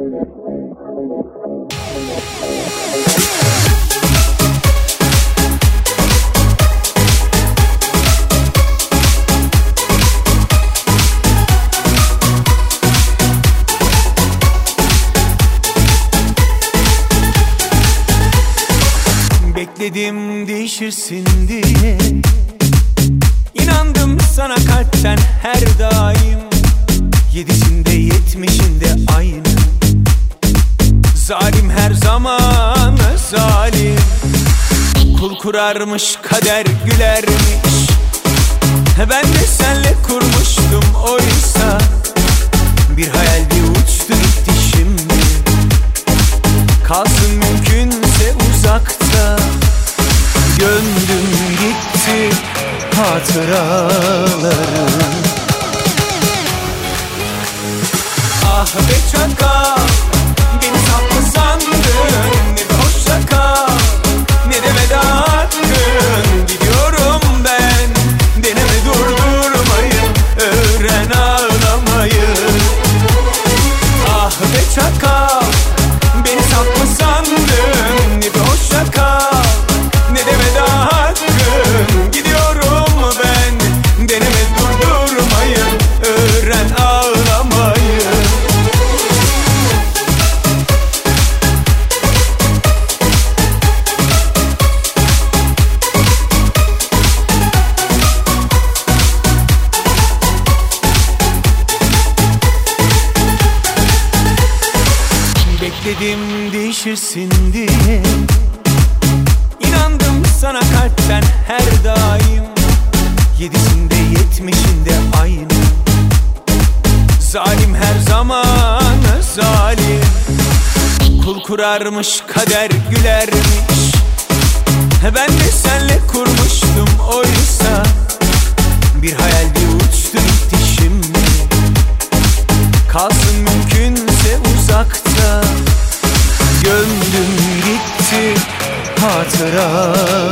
Bekledim değişirsin diye, İnandım sana kalpten her daim. Yedisinde yetmişinde aynı. Zalim her zaman zalim. Kul kurarmış kader gülermiş. Ben de senle kurmuştum oysa. Bir hayal bir uçtu gitti şimdi. Kalsın mümkünse uzakta. Gömdüm gitti hatıraları. Ah be çakal, beni saplı sandın. Ne bir hoşça kal, ne de veda hakkın. Gidiyorum ben, deneme durdurmayı, öğren ağlamayı. Ah be çakal, beni saplı sandın. Ne bir hoşça kal, ne de veda hakkın. Gidiyorum ben, deneme durdurmayı, öğren ağlamayı. Bekledim değişirsin diye, İnandım sana kalpten her daim. Yedisinde yetmişinde aynı. Zalim her zaman zalim. Kul kurarmış kader gülermiş. Ben de senle kurmuştum oysa. Bir hayal bir uçtu gitti şimdi. Kalsın mümkünse uzakta. Gömdüm gitti hatıraları.